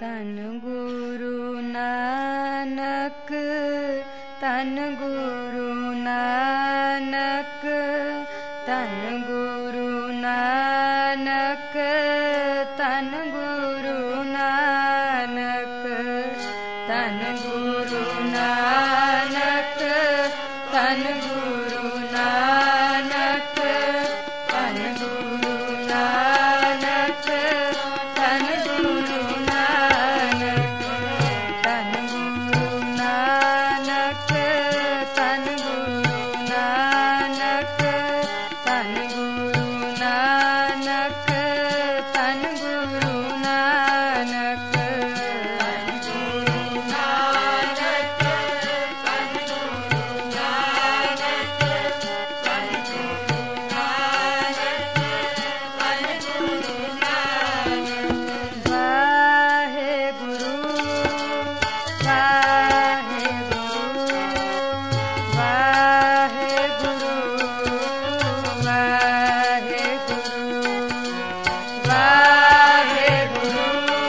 ਧੰਨ ਗੁਰੂ ਨਾਨਕ, ਧੰਨ ਗੁਰੂ ਨਾਨਕ, ਧੰਨ ਗੁਰੂ ਨਾਨਕ, ਧੰਨ ਗੁਰੂ ਨਾਨਕ, ਧੰਨ ਗੁਰੂ ਨਾਨਕ, ਧੰਨ ਗੁਰੂ ਨਾਨਕ, ਧੰਨ ਗੁਰੂ ਨਾਨਕ, ਧੰਨ ਗੁਰੂ ਨਾਨਕ, ਧੰਨ ਗੁਰੂ ਨਾਨਕ, ਧੰਨ ਗੁਰੂ ਨਾਨਕ, ਧੰਨ ਗੁਰੂ ਨਾਨਕ, ਧੰਨ ਗੁਰੂ ਨਾਨਕ, ਧੰਨ ਗੁਰੂ ਨਾਨਕ, ਧੰਨ ਗੁਰੂ ਨਾਨਕ, ਧੰਨ ਗੁਰੂ ਨਾਨਕ, ਧੰਨ ਗੁਰੂ ਨਾਨਕ। ਵਾਹਿਗੁਰੂ ਵਾਹਿਗੁਰੂ ਵਾਹਿਗੁਰੂ ਵਾਹਿਗੁਰੂ ਵਾਹਿਗੁਰੂ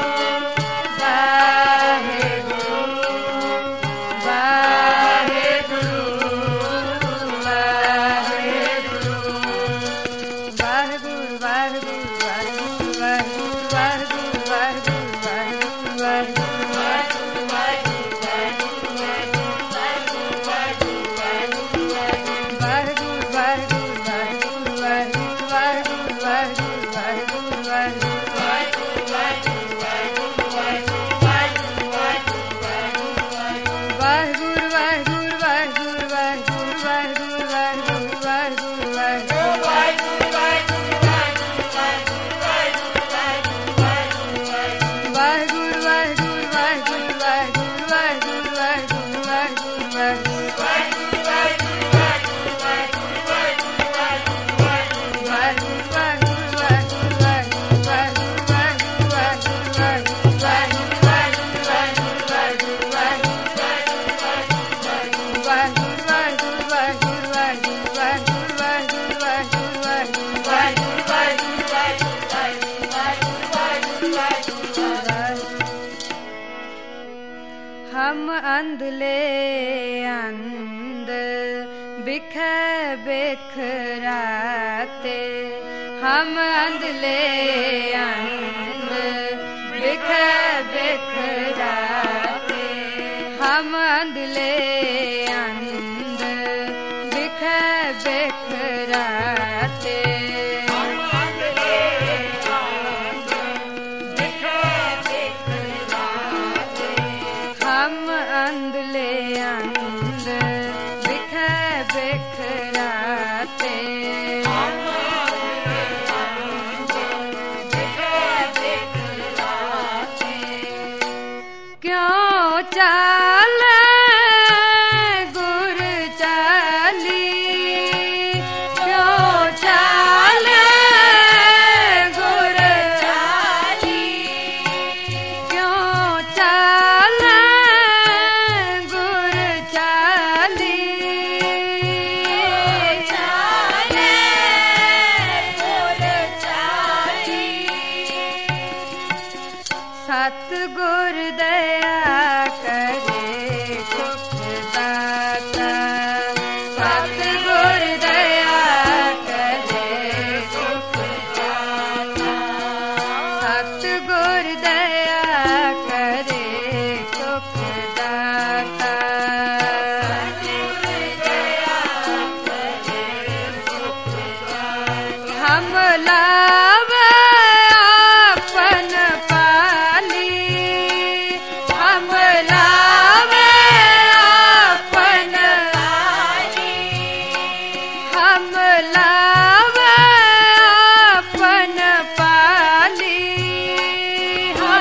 हम अंधले अंध बिखर बिखराते, हम अंधले अंध बिखर बिखराते, हम अंधले अंध बिखर बिखराते, हम अंधले अंध बिखर बिखराते, क्यों चाले गुर चाली, क्यों चाले गुर चाली, क्यों चाले गुर चाली, चाले गुर चाली। सतगुर दया करे सुख दाता, सतगुर दया करे सुख दाता, सतगुर दया करे सुख दाता, सतगुर दया करे सुख दाता। हम लावे आपन पाली, हम लावे आपन पाली, हम लावे आपन पाली, हम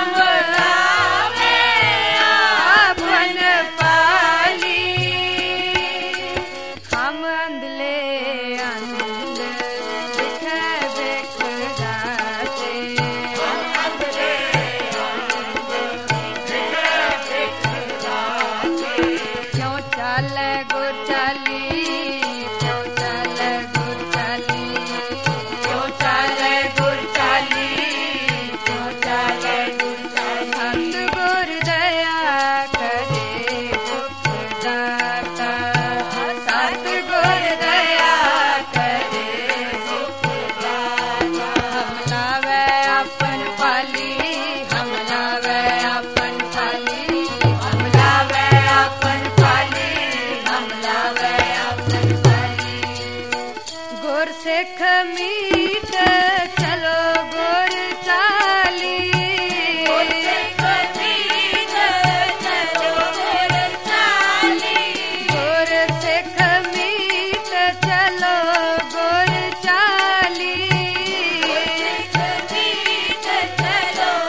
थाली हम लावे अपन थाली हम लावे अपन थाली हम लावे अपन थाली गुर सिख मीत चलो गुर चाली गुर सिख मीत चलो गुर चाली गुर सिख मीत चलो गुर चाली गुर सिख मीत चलो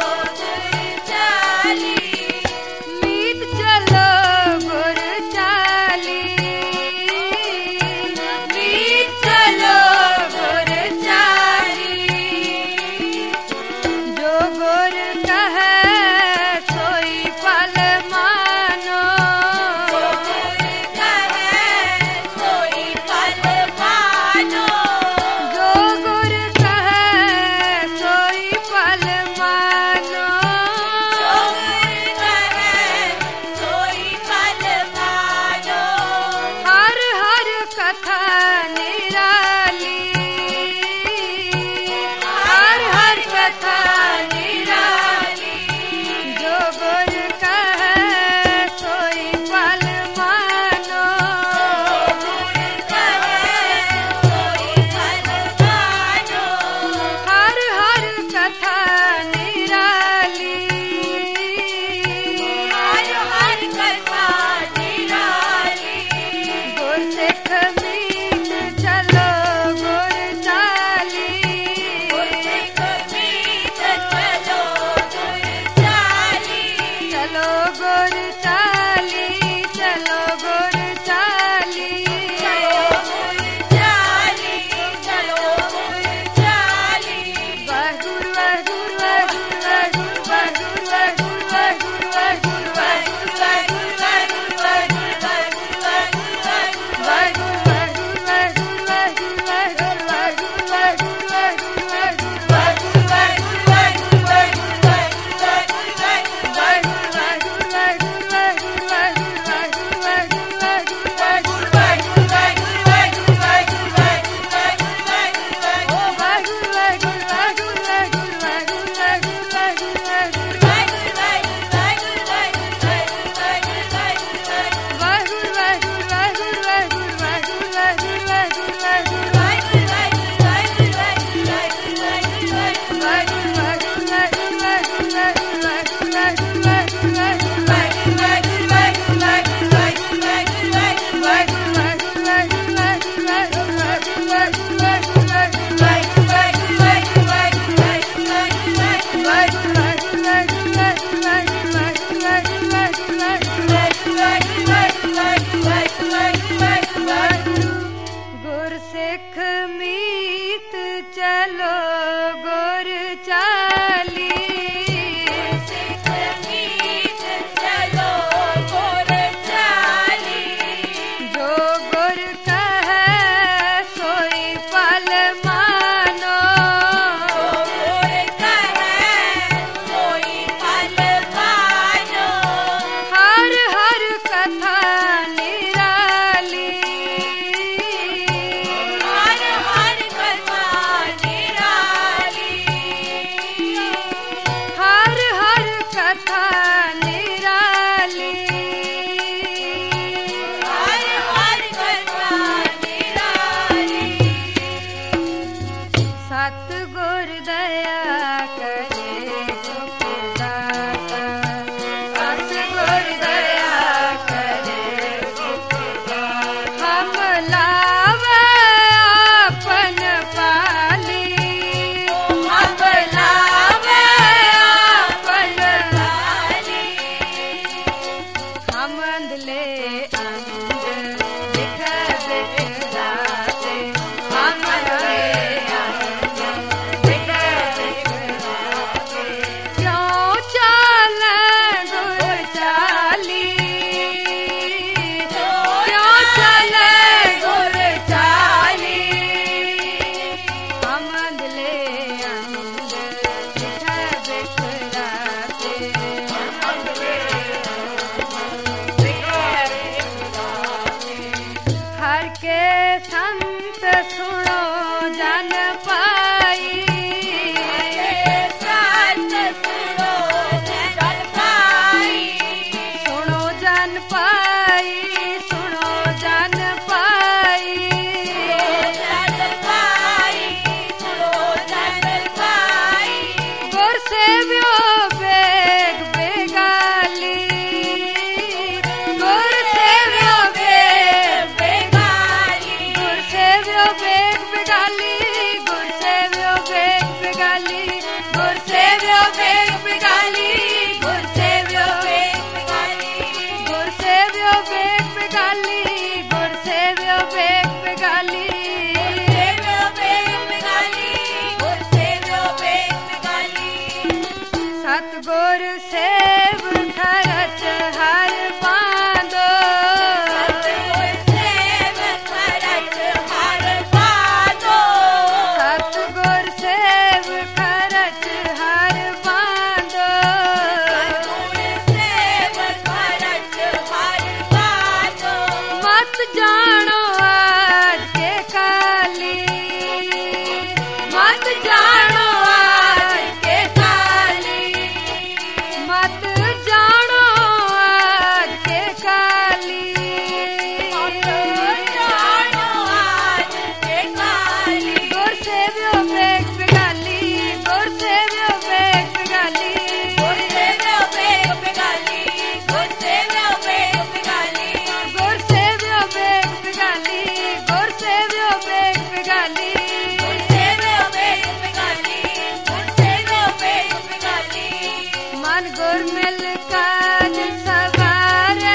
गुर सेव खरच हर बांधो सेव खरच हर बांधो सतगुर सेव खरच हर बांधो सेव खरच हर बांधो मत जानो आज के काली मत जानो आज के काली मत जानो आज के काली जानो आज के काली गुर सेव्यो बेग बिगाली गुर सेव्यो बेग बिगाली गुर सेव्यो बेग बिगाली गुर सेव्यो बेग बिगाली गुर सेव्यो बेग बिगाली गुर सेव्यो बेग बिगाली गुर सेव्यो बेग बिगाली गुर सेव्यो बेग बिगाली मन गुर मिल काज सवारे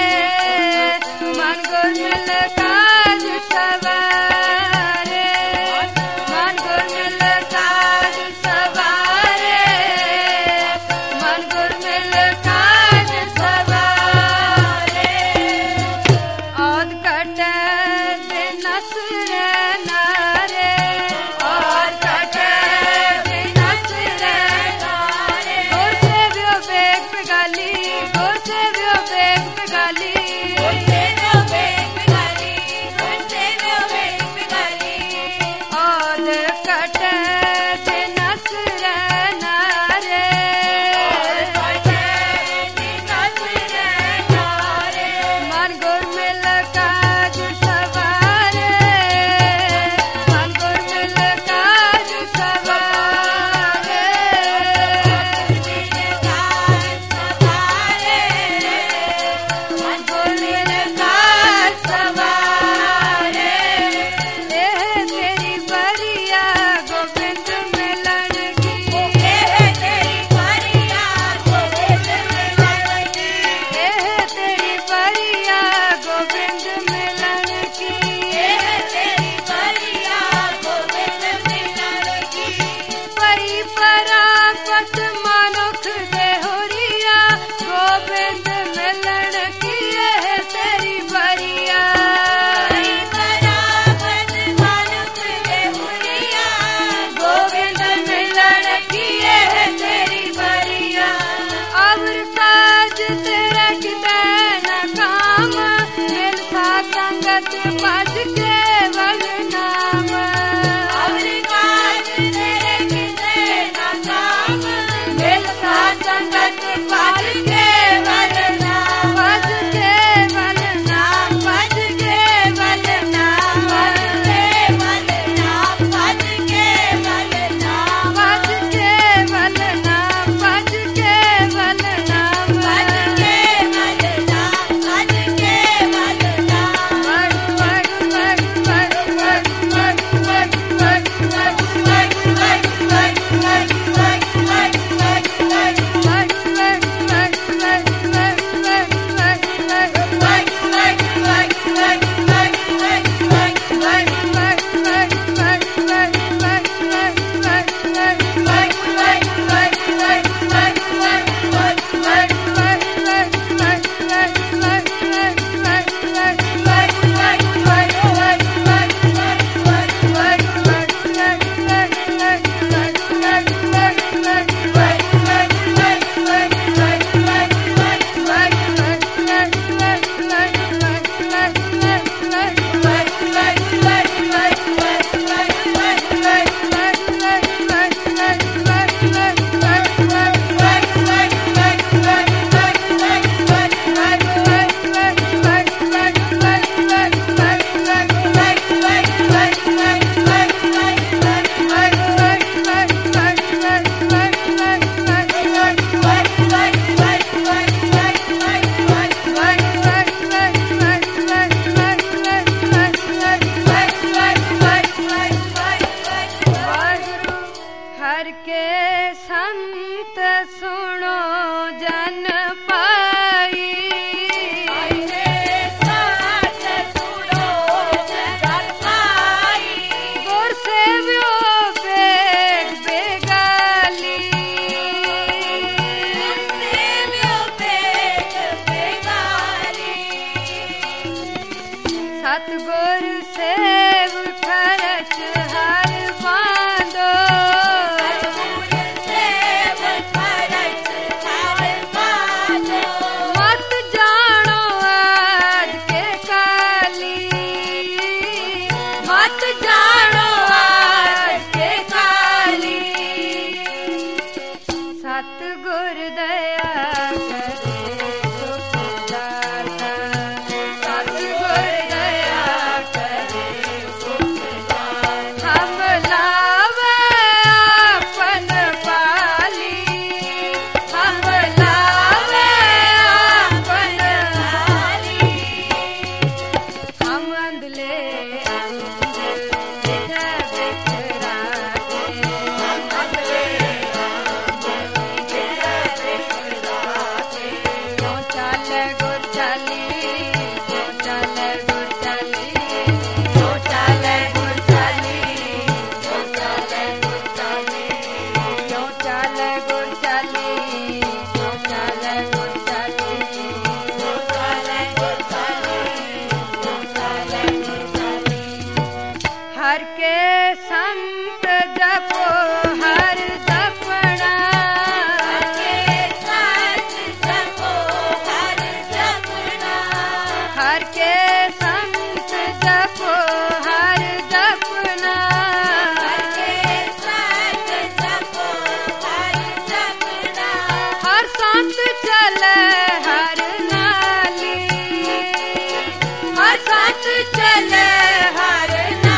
मन गुर मिल काज सवारे मन गुर मिल काज सवारे मन गुर मिल काज सवारे औद कटे दिनस रे नारे औद कटे दिनस रे नारे गुर सेव्यो बेग बिगाली गुर सतगुर दया करे सुख दाता सतगुर दया करे सुख दाता हम लावे आपन पाली हम लावे आपन पाली हम अंधले हर के संत जपो हर जपना हर के संत जपो हर जपना हर के संत जपो हर जपना हर के संत जपो हर जपना हर संत चले हर नाली हर संत चले हर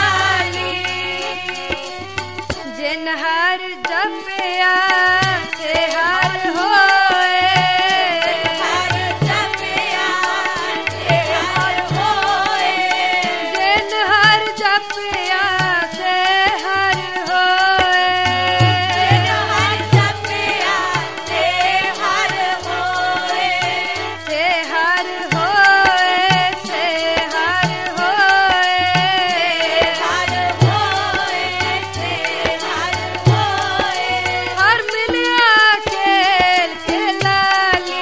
जिन हर जपया से हर होए हर जपया से हर होए जिन हर जपया से हर होए जिन हर जपया से हर होए से हर होए से हर होए हर होए से हर होए हर मिलिया खेल खेलाली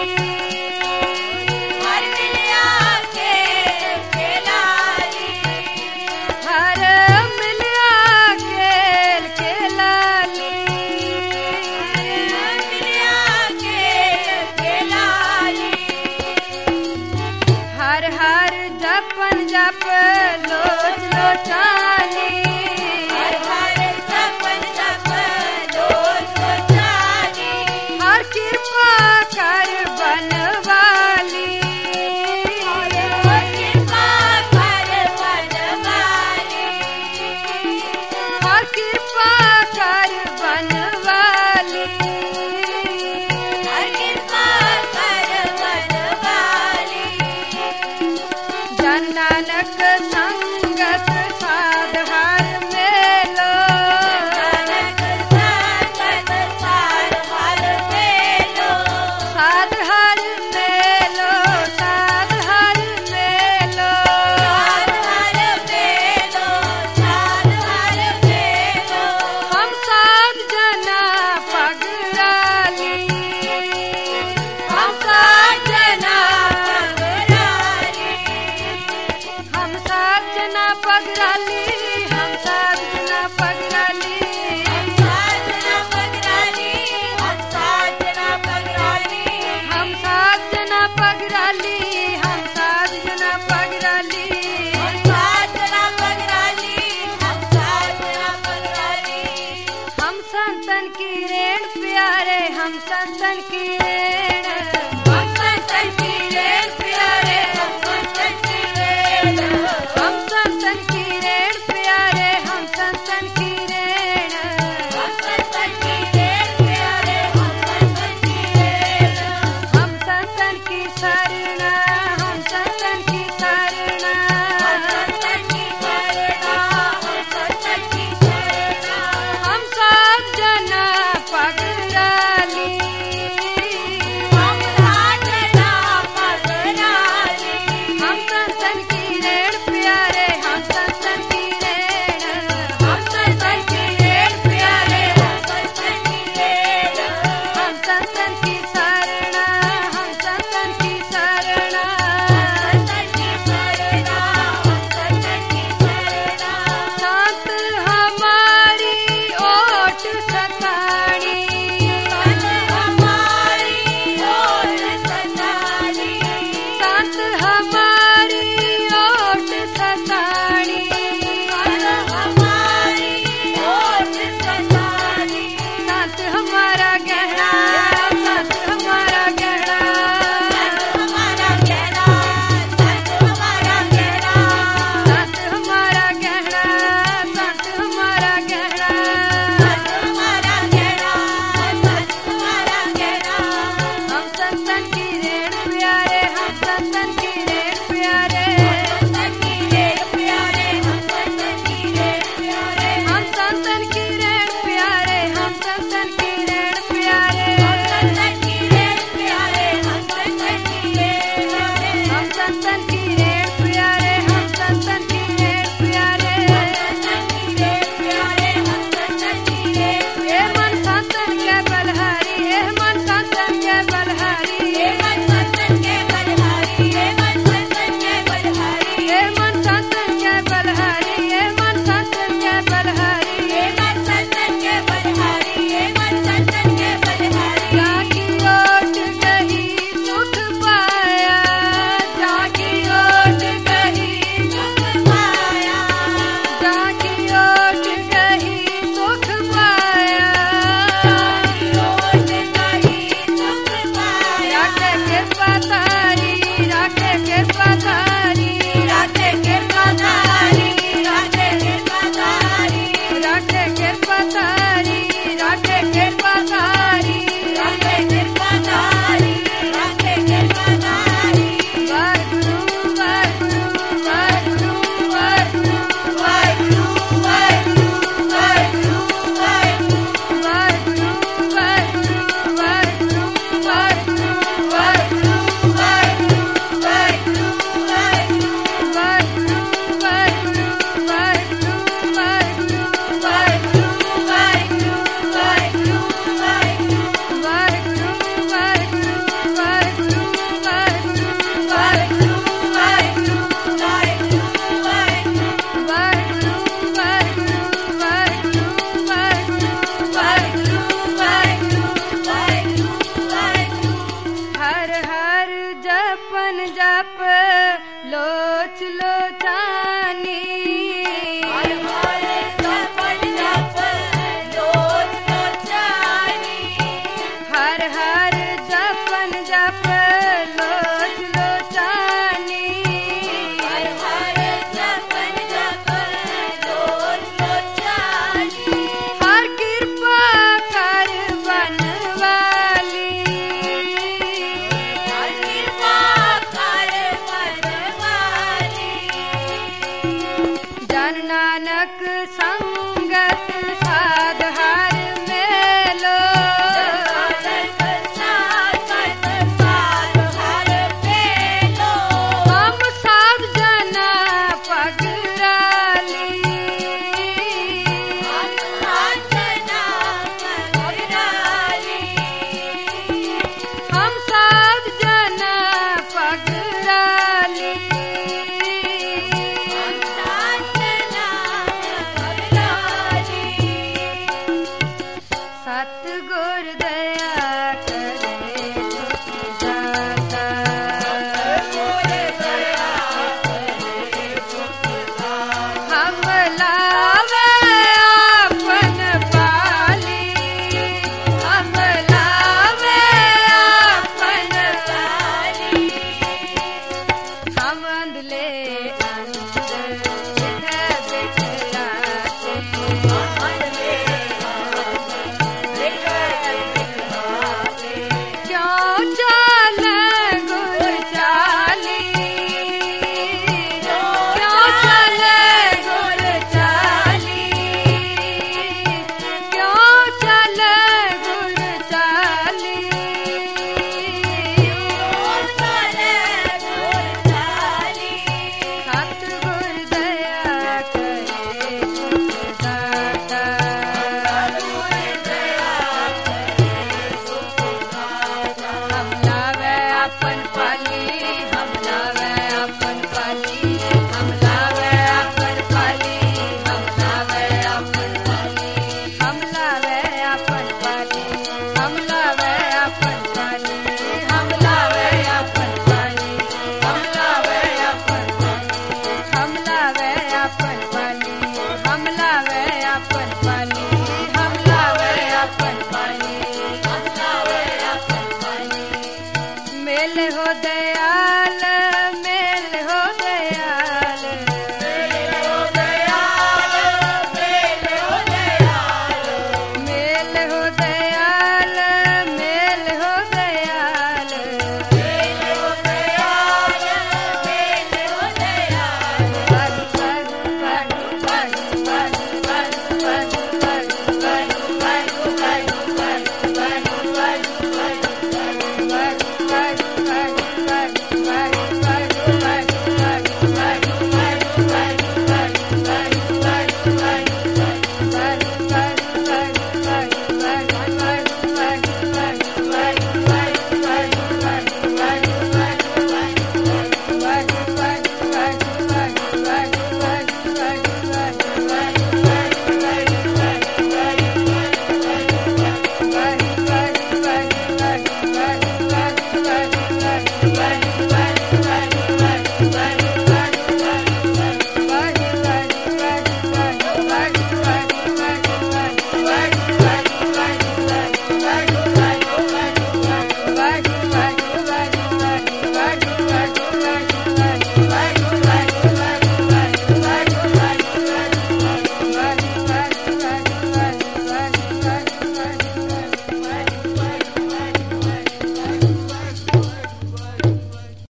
हर मिलिया के खेलाली हर मिलिया खेल खेलाली मिलिया के खेलाली हर हर जपन जप लोच लोचानी हर हर जपन जप लोच लोचानी हर कृपा कर बनवाली हर कृपा कर बनवाली हर कृपा कर बनवाली हर कृपा कर बनवाली जन नानक संगत साध हर मेलो नानक संगत सार हर मेलो साध हर मेलो साध हर मेलो सार हर मेलो सार हर मेलो हम साध जना पगराली हम साध जना हम साध जना पगराली हम साध जना पगराली साजना पगराली हम साजना पगराली हम साध जना पगराली हम साध जना पगराली हम साजना पगराली हम साजना पगराली हम संतन की रेण प्यारे हम संतन की रेण हम संतन की रेण प्यारे हम संतन की रेण हम संतन की रेण प्यारे हम संतन की रेण हम संतन की रेण प्यारे हम संतन की रेण हम संतन की शरणा हम संतन की शरणा हम संतन की शरणा हम संतन की शरणा हम साध जना पगराली जप लोच लोचानी हर हर जपन जप लोच लोचानी हर हर जपन जप लोच लोचानी हर हर जपन जप लोच लोचानी हर कृपा कर बनवाली हर कृपा कर बनवाली जन नानक संगत साधहार मेलो नानक सागत साध हर पेलो हम साध जना पगराली हम साधना पगराली हम साध जना पगराली हम साधना पगराली सतगुर दया करे सुख दाता गुर दया करे सुख दाता हम लावे आपन पाली हम लावे आपन पाली हम अंधले अंध बिख बिखराते मन में लेकर बिखराते क्यों चल गुर चाली क्यों चल गुर चाली क्यों चल गुर चाली सतगुर दया करे सुख दाता हम लावे अपन पाली हम लावे अपन पाली हम लावे अपन पाली हम लावे अपन पाली हम लावे अपन पाली हम लावे अपन पाली हम लावे अपन पाली हम लावे अपन पाली हम लावे अपन पाली हम लावे अपन पाली हम लावे अपन पाली मेल हो दयाल मेल हो दयाल मेल हो दयाल मेल हो दयाल मेल हो दयाल Bye.